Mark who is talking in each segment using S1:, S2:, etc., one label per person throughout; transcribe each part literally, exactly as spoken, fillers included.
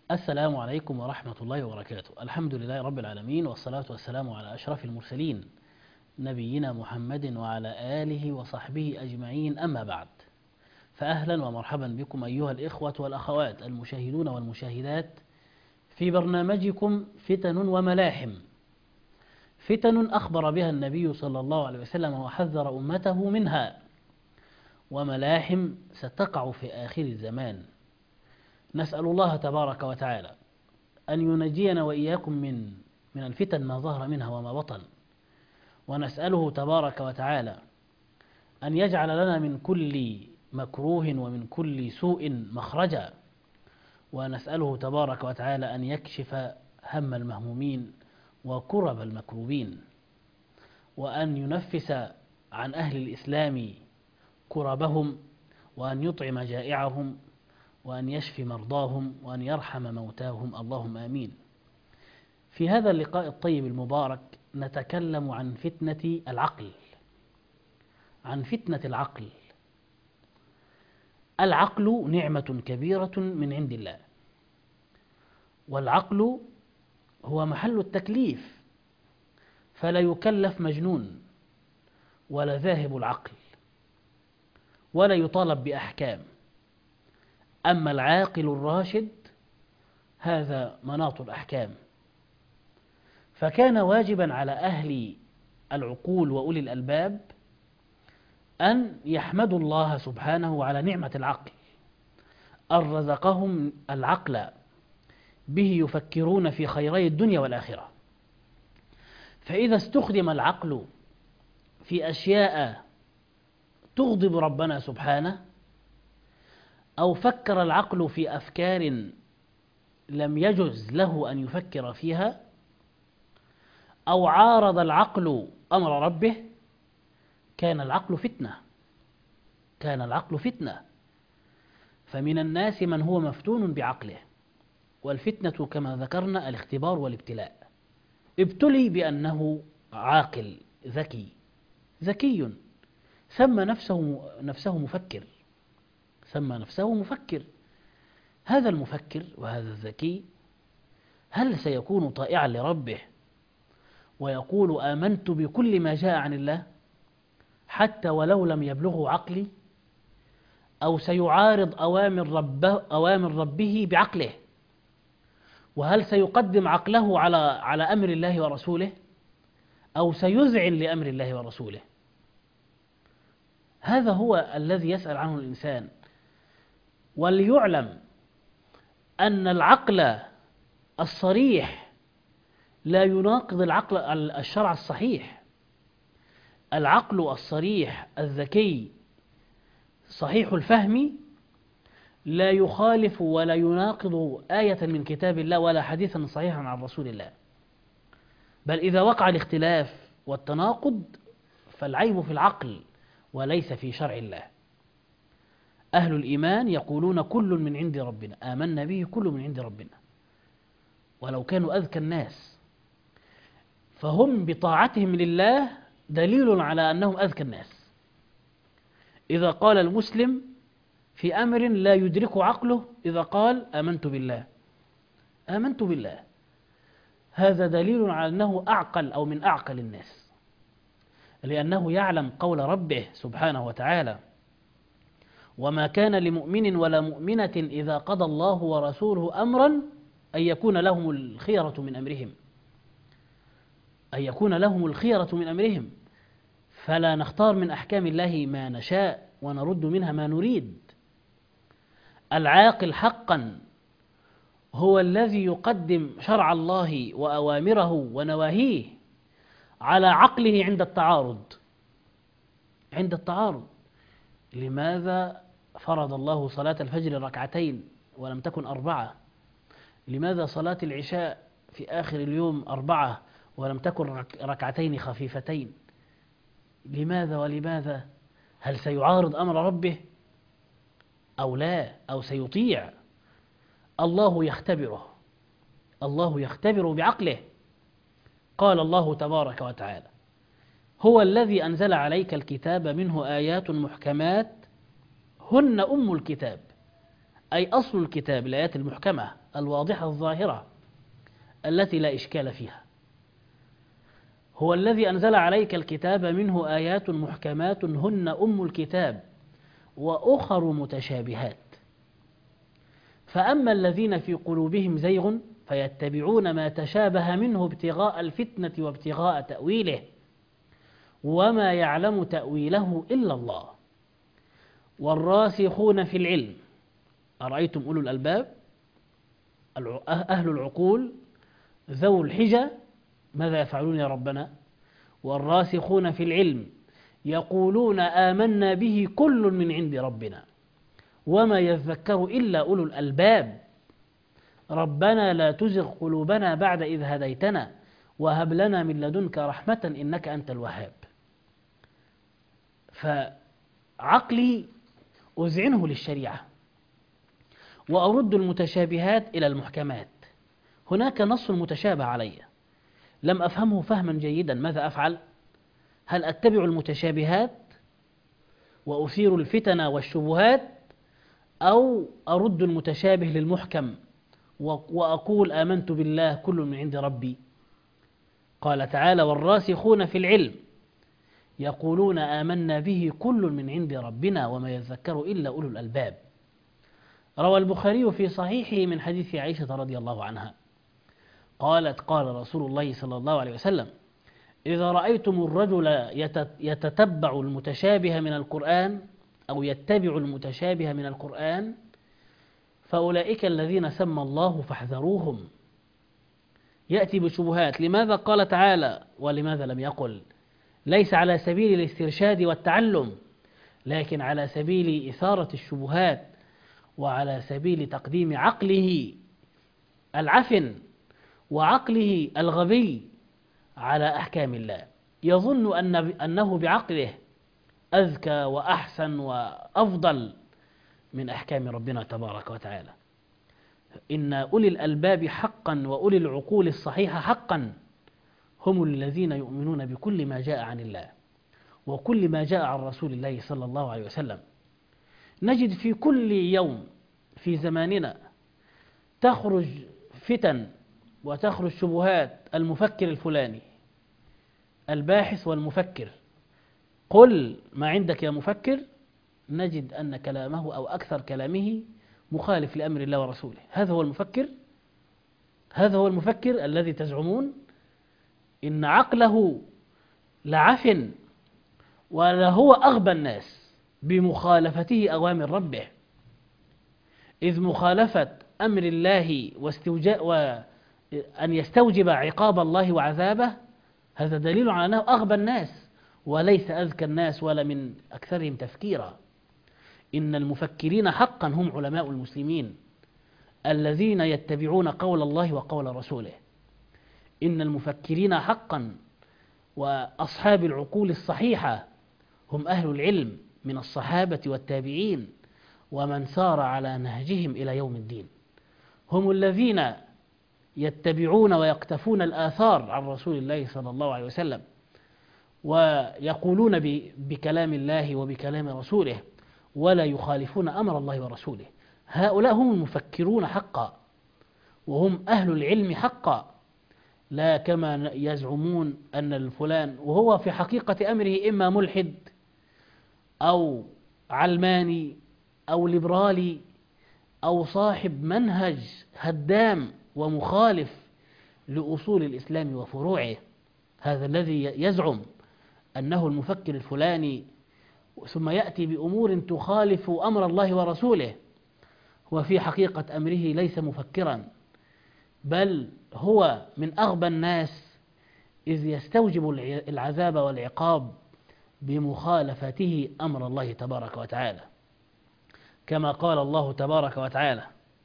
S1: السلام عليكم ورحمة الله وبركاته. الحمد لله رب العالمين، والصلاة والسلام على أشرف المرسلين نبينا محمد وعلى آله وصحبه أجمعين، أما بعد، فأهلا ومرحبا بكم أيها الإخوة والأخوات المشاهدون والمشاهدات في برنامجكم فتن وملاحم. فتن أخبر بها النبي صلى الله عليه وسلم وحذر أمته منها، وملاحم ستقع في آخر الزمان. نسأل الله تبارك وتعالى أن ينجينا وإياكم من من الفتن ما ظهر منها وما بطن، ونسأله تبارك وتعالى أن يجعل لنا من كل مكروه ومن كل سوء مخرجا، ونسأله تبارك وتعالى أن يكشف هم المهمومين وكرب المكروبين، وأن ينفس عن أهل الإسلام كربهم، وأن يطعم جائعهم، وأن يشفي مرضاهم، وأن يرحم موتاهم، اللهم آمين. في هذا اللقاء الطيب المبارك نتكلم عن فتنة العقل. عن فتنة العقل. العقل نعمة كبيرة من عند الله، والعقل هو محل التكليف، فلا يكلف مجنون ولا ذاهب العقل، ولا يطالب بأحكام. أما العاقل الراشد هذا مناط الأحكام. فكان واجبا على أهل العقول وأولي الألباب أن يحمدوا الله سبحانه على نعمة العقل، أن رزقهم العقل به يفكرون في خيري الدنيا والآخرة. فإذا استخدم العقل في أشياء تغضب ربنا سبحانه، أو فكر العقل في أفكار لم يجز له أن يفكر فيها، أو عارض العقل أمر ربه، كان العقل فتنة. كان العقل فتنة. فمن الناس من هو مفتون بعقله، والفتنة كما ذكرنا الاختبار والابتلاء. ابتلي بأنه عاقل ذكي ذكي سمى نفسه نفسه مفكر سمى نفسه مفكر. هذا المفكر وهذا الذكي هل سيكون طائعا لربه ويقول آمنت بكل ما جاء عن الله حتى ولو لم يبلغه عقلي، أو سيعارض أوامر ربه, أوامر ربه بعقله؟ وهل سيقدم عقله على على أمر الله ورسوله، أو سيذعن لأمر الله ورسوله؟ هذا هو الذي يسأل عنه الإنسان. وليعلم أن العقل الصريح لا يناقض العقل الشرع الصحيح. العقل الصريح الذكي صحيح الفهم لا يخالف ولا يناقض آية من كتاب الله ولا حديثا صحيحا عن رسول الله، بل إذا وقع الاختلاف والتناقض فالعيب في العقل وليس في شرع الله. أهل الإيمان يقولون كل من عند ربنا، آمنا به كل من عند ربنا، ولو كانوا أذكى الناس، فهم بطاعتهم لله دليل على أنهم أذكى الناس. إذا قال المسلم في أمر لا يدرك عقله، إذا قال آمنت بالله آمنت بالله هذا دليل على أنه أعقل أو من أعقل الناس، لأنه يعلم قول ربه سبحانه وتعالى: وما كان لمؤمن ولا مؤمنة إذا قضى الله ورسوله أمرا أن يكون لهم الخيرة من أمرهم أن يكون لهم الخيرة من أمرهم فلا نختار من أحكام الله ما نشاء ونرد منها ما نريد. العاقل حقا هو الذي يقدم شرع الله وأوامره ونواهيه على عقله عند التعارض عند التعارض لماذا فرض الله صلاة الفجر ركعتين ولم تكن أربعة؟ لماذا صلاة العشاء في آخر اليوم أربعة ولم تكن ركعتين خفيفتين؟ لماذا ولماذا؟ هل سيعارض أمر ربه أو لا، أو سيطيع؟ الله يختبره الله يختبر بعقله. قال الله تبارك وتعالى: هو الذي أنزل عليك الكتاب منه آيات محكمات هن أم الكتاب، أي أصل الكتاب، الآيات المحكمة. الواضحة الظاهرة التي لا إشكال فيها. هو الذي أنزل عليك الكتاب منه آيات محكمات هن أم الكتاب وأخر متشابهات، فأما الذين في قلوبهم زيغ فيتبعون ما تشابه منه ابتغاء الفتنة وابتغاء تأويله وما يعلم تأويله إلا الله والراسخون في العلم. أرأيتم أولو الألباب أهل العقول ذو الحجة ماذا يفعلون يا ربنا؟ والراسخون في العلم يقولون آمنا به كل من عند ربنا وما يذكر إلا أولو الألباب ربنا لا تزغ قلوبنا بعد إذ هديتنا وهب لنا من لدنك رحمة إنك أنت الوهاب. فعقلي أذعنه للشريعة وأرد المتشابهات إلى المحكمات. هناك نص متشابه علي لم أفهمه فهما جيدا، ماذا أفعل؟ هل أتبع المتشابهات وأثير الفتن والشبهات أو أرد المتشابه للمحكم وأقول آمنت بالله كل من عند ربي؟ قال تعالى والراسخون في العلم يقولون آمنا به كل من عند ربنا وما يذكر إلا أولو الألباب. روى البخاري في صحيحه من حديث عائشة رضي الله عنها قالت قال رسول الله صلى الله عليه وسلم إذا رأيتم الرجل يتتبع المتشابه من القرآن أو يتبع المتشابه من القرآن فأولئك الذين سمى الله فاحذروهم. يأتي بشبهات. لماذا قال تعالى ولماذا لم يقل؟ ليس على سبيل الاسترشاد والتعلم لكن على سبيل إثارة الشبهات وعلى سبيل تقديم عقله العفن وعقله الغبي على أحكام الله. يظن أن أنه بعقله أذكى وأحسن وأفضل من أحكام ربنا تبارك وتعالى. إن أولي الألباب حقا وأولي العقول الصحيحة حقا هم الذين يؤمنون بكل ما جاء عن الله وكل ما جاء عن رسول الله صلى الله عليه وسلم. نجد في كل يوم في زماننا تخرج فتن وتخرج شبهات. المفكر الفلاني الباحث والمفكر قل ما عندك يا مفكر نجد أن كلامه أو أكثر كلامه مخالف لأمر الله ورسوله. هذا هو المفكر هذا هو المفكر الذي تزعمون إن عقله لعفن ولهو أغبى الناس بمخالفته أوامر ربه، إذ مخالفة أمر الله واستوجاء وأن يستوجب عقاب الله وعذابه هذا دليل على أنه أغبى الناس وليس أذكى الناس ولا من أكثرهم تفكيرا. إن المفكرين حقا هم علماء المسلمين الذين يتبعون قول الله وقول رسوله. إن المفكرين حقا وأصحاب العقول الصحيحة هم أهل العلم من الصحابة والتابعين ومن سار على نهجهم إلى يوم الدين. هم الذين يتبعون ويقتفون الآثار عن رسول الله صلى الله عليه وسلم ويقولون بكلام الله وبكلام رسوله ولا يخالفون أمر الله ورسوله. هؤلاء هم المفكرون حقا وهم أهل العلم حقا، لا كما يزعمون أن الفلان وهو في حقيقة أمره إما ملحد أو علماني أو ليبرالي أو صاحب منهج هدام ومخالف لأصول الإسلام وفروعه. هذا الذي يزعم أنه المفكر الفلاني ثم يأتي بأمور تخالف أمر الله ورسوله وفي حقيقة أمره ليس مفكرا بل هو من أغبى الناس، إذ يستوجب العذاب والعقاب بمخالفته أمر الله تبارك وتعالى، كما قال الله تبارك وتعالى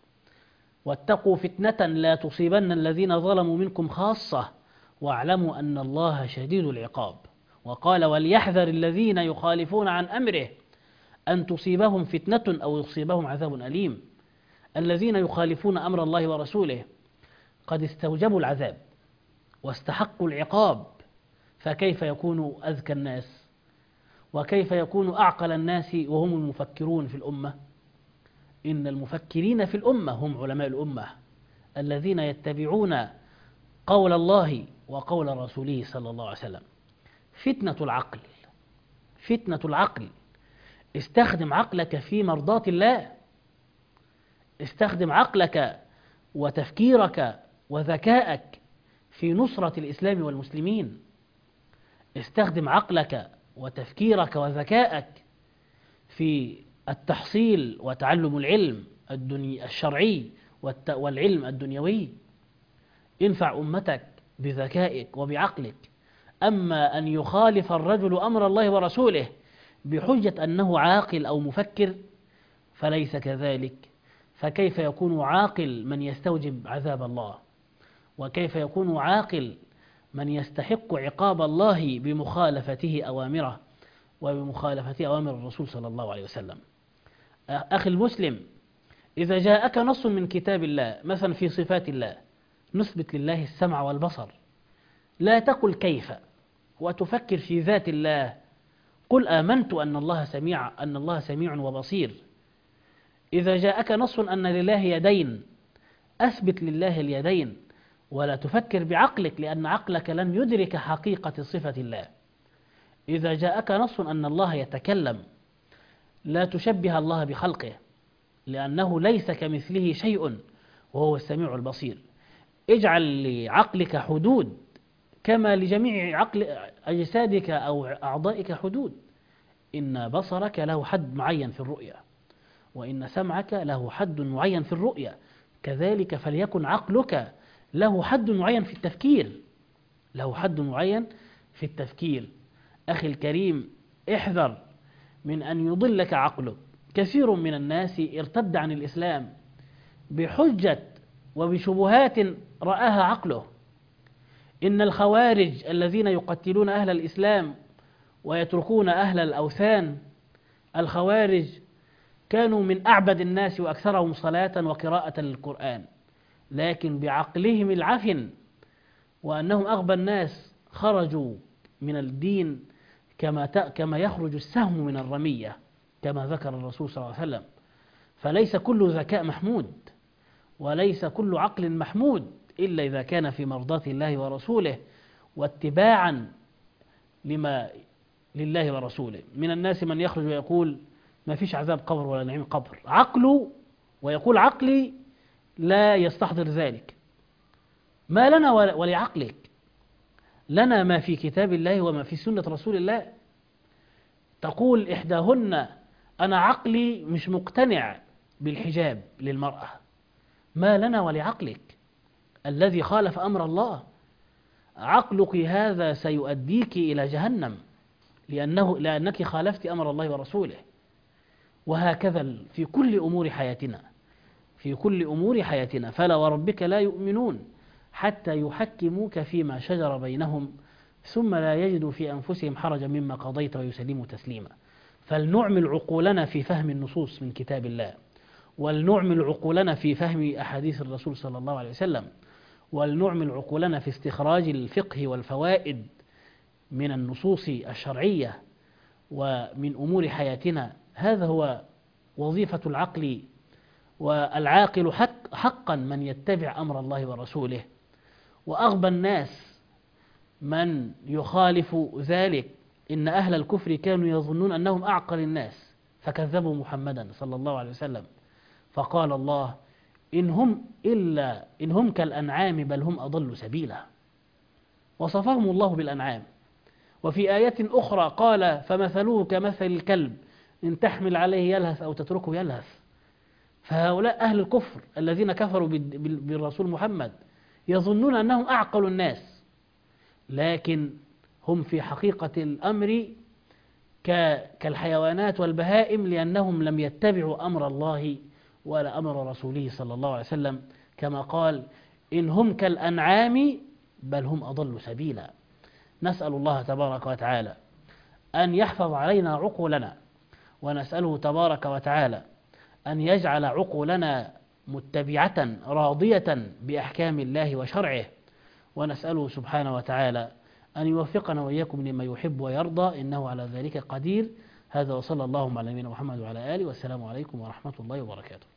S1: واتقوا فتنة لا تصيبن الذين ظلموا منكم خاصة واعلموا أن الله شديد العقاب. وقال وليحذر الذين يخالفون عن أمره أن تصيبهم فتنة أو يصيبهم عذاب أليم. الذين يخالفون أمر الله ورسوله قد استوجبوا العذاب واستحقوا العقاب، فكيف يكون أذكى الناس وكيف يكون أعقل الناس وهم المفكرون في الأمة؟ إن المفكرين في الأمة هم علماء الأمة الذين يتبعون قول الله وقول رسوله صلى الله عليه وسلم. فتنة العقل، فتنة العقل. استخدم عقلك في مرضاة الله، استخدم عقلك وتفكيرك وذكائك في نصرة الإسلام والمسلمين. استخدم عقلك وتفكيرك وذكائك في التحصيل وتعلم العلم الدني الشرعي والعلم الدنيوي. انفع أمتك بذكائك وبعقلك. أما أن يخالف الرجل أمر الله ورسوله بحجة أنه عاقل أو مفكر فليس كذلك. فكيف يكون عاقل من يستوجب عذاب الله؟ وكيف يكون عاقل من يستحق عقاب الله بمخالفته أوامره وبمخالفة أوامر الرسول صلى الله عليه وسلم؟ أخي المسلم، إذا جاءك نص من كتاب الله مثلا في صفات الله، نثبت لله السمع والبصر، لا تقل كيف وتفكر في ذات الله. قل آمنت أن الله سميع أن الله سميع وبصير. إذا جاءك نص أن لله يدين، أثبت لله اليدين ولا تفكر بعقلك، لأن عقلك لم يدرك حقيقة صفة الله. إذا جاءك نص أن الله يتكلم، لا تشبه الله بخلقه، لأنه ليس كمثله شيء وهو السميع البصير. اجعل لعقلك حدود كما لجميع عقل أجسادك أو أعضائك حدود. إن بصرك له حد معين في الرؤية، وإن سمعك له حد معين في الرؤية، كذلك فليكن عقلك له حد معين في التفكير، له حد معين في التفكير. أخي الكريم، احذر من أن يضلك عقلك. كثير من الناس ارتد عن الإسلام بحجة وبشبهات رآها عقله. إن الخوارج الذين يقتلون أهل الإسلام ويتركون أهل الأوثان، الخوارج كانوا من أعبد الناس وأكثرهم صلاة وقراءة للقرآن، لكن بعقلهم العفن وأنهم أغبى الناس خرجوا من الدين كما كما يخرج السهم من الرمية، كما ذكر الرسول صلى الله عليه وسلم. فليس كل ذكاء محمود، وليس كل عقل محمود، إلا إذا كان في مرضاة الله ورسوله واتباعا لما لله ورسوله. من الناس من يخرج ويقول ما فيش عذاب قبر ولا نعيم قبر، عقله ويقول عقلي لا يستحضر ذلك. ما لنا ولعقلك؟ لنا ما في كتاب الله وما في سنة رسول الله. تقول إحداهن أنا عقلي مش مقتنع بالحجاب للمرأة. ما لنا ولعقلك الذي خالف أمر الله؟ عقلك هذا سيؤديك إلى جهنم، لأنه لأنك خالفت أمر الله ورسوله. وهكذا في كل أمور حياتنا، في كل أمور حياتنا. فلا وربك لا يؤمنون حتى يحكموك فيما شجر بينهم ثم لا يجدوا في أنفسهم حرجا مما قضيت ويسلموا تسليما. فلنعمل عقولنا في فهم النصوص من كتاب الله، ولنعمل عقولنا في فهم أحاديث الرسول صلى الله عليه وسلم، ولنعمل عقولنا في استخراج الفقه والفوائد من النصوص الشرعية ومن أمور حياتنا. هذا هو وظيفة العقل. والعاقل حق حقا من يتبع أمر الله ورسوله. وأغبى الناس من يخالف ذلك. إن أهل الكفر كانوا يظنون أنهم أعقل الناس فكذبوا محمدا صلى الله عليه وسلم، فقال الله إن هم إلا إن هم كالأنعام بل هم أضل سبيلا. وصفهم الله بالأنعام. وفي آية أخرى قال فمثلوه كمثل الكلب إن تحمل عليه يلهث أو تتركه يلهث. فهؤلاء أهل الكفر الذين كفروا بالرسول محمد يظنون أنهم أعقل الناس، لكن هم في حقيقة الأمر كالحيوانات والبهائم، لأنهم لم يتبعوا أمر الله ولا أمر رسوله صلى الله عليه وسلم، كما قال إن هم كالأنعام بل هم أضل سبيلا. نسأل الله تبارك وتعالى أن يحفظ علينا عقولنا، ونسأله تبارك وتعالى أن يجعل عقولنا متبعة راضية بأحكام الله وشرعه، ونسأله سبحانه وتعالى أن يوفقنا وإياكم لما يحب ويرضى، إنه على ذلك قدير. هذا وصلى الله على نبينا محمد وعلى آله، والسلام عليكم ورحمة الله وبركاته.